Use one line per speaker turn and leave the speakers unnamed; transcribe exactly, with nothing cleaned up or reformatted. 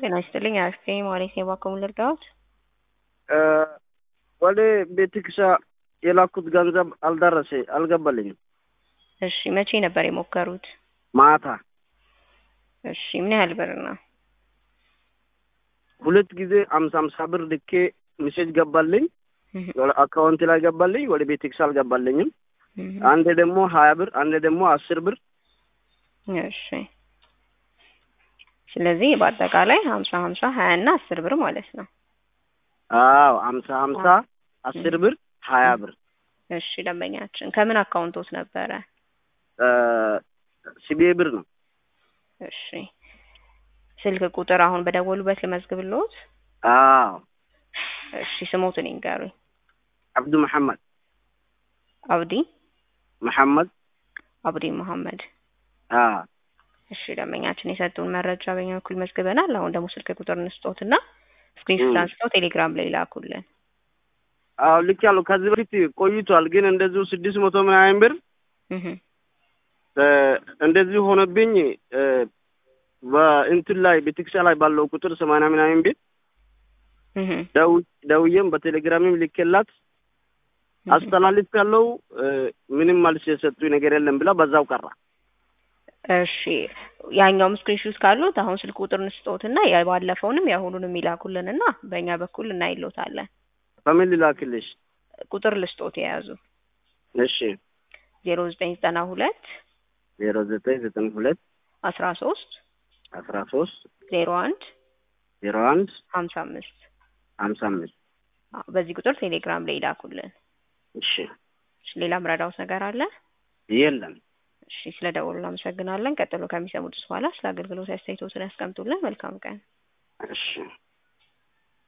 ጤና ይስጥልኝ አርፌ ማለት ነው ባከሙ ልርዳዎት
ወደ ቤትክሳ የላኩት ገንዘብ አልደረሰ አልገባልኝም።
እሺ መቼ ነበር የሞከሩት?
ማታ።
እሺ ምን ያህል ብር ነው?
ሁለት ጊዜ አምሳ አምሳ ብር ልኬ ሜሴጅ ገባልኝ ወደ አካውንት ላይ ገባልኝ፣ ወደ ቤትክሳ አልገባልኝም። አንዴ ደግሞ ሀያ ብር አንዴ ደግሞ አስር ብር።
እሺ ስለዚህ በአጠቃላይ ሀምሳ ሀምሳ ሀያ እና አስር ብር ማለት ነው።
አዎ ሀምሳ ሀምሳ አስር ብር ሀያ ብር።
እሺ ደንበኛችን ከምን አካውንቶት ነበረ?
ሲቢ ብር ነው።
እሺ ስልክ ቁጥር አሁን በደወሉበት ልመዝግብልዎት?
አዎ።
እሺ ስሞትን ይንገሩኝ።
አብዱ መሐመድ።
አብዲ
መሐመድ
አብዲ መሐመድ።
አዎ።
እሺ ደንበኛችን የሰጡን መረጃ በእኛ በኩል መዝግበናል። አሁን ደግሞ ስልክ ቁጥር እንስጦትና ስክሪንሾት አንስተው ቴሌግራም ላይ ላኩልን።
አዎ ልክ ያለው ከዚህ በፊት ቆይቷል፣ ግን እንደዚሁ ስድስት መቶ ምናምን ብር
እህ
እንደዚሁ ሆነብኝ። በእንትን ላይ ቤትክሳ ላይ ባለው ቁጥር ሰማንያ ምናምን ቤት
እህ
ደው ደውዬም በቴሌግራምም ልኬላት አስተላልፍ ያለው ምንም መልስ የሰጡኝ ነገር የለም ብላ በዛው ቀራ።
እሺ ያኛውም ስክሪንሾት ካሉት አሁን ስልክ ቁጥር እንስጦትና ያባለፈውንም ያሁኑንም ይላኩልንና በእኛ በኩል እናይሎታለን።
በምን ልላክልሽ?
ቁጥር ልስጦት የያዙ።
እሺ
ዜሮ ዘጠኝ ዘጠና ሁለት
ዜሮ ዘጠኝ ዘጠና ሁለት
አስራ ሶስት
አስራ ሶስት
ዜሮ አንድ
ዜሮ አንድ
ሀምሳ አምስት
ሀምሳ አምስት
በዚህ ቁጥር ቴሌግራም ላይ ይላኩልን።
እሺ
ሌላ ምራዳውስ ነገር አለ?
የለም።
እሺ ስለደወሉ እናመሰግናለን። ቀጥሎ ከሚሰሙት በኋላ ስለ አገልግሎት አስተያየቶትን ያስቀምጡልን። መልካም ቀን።
እሺ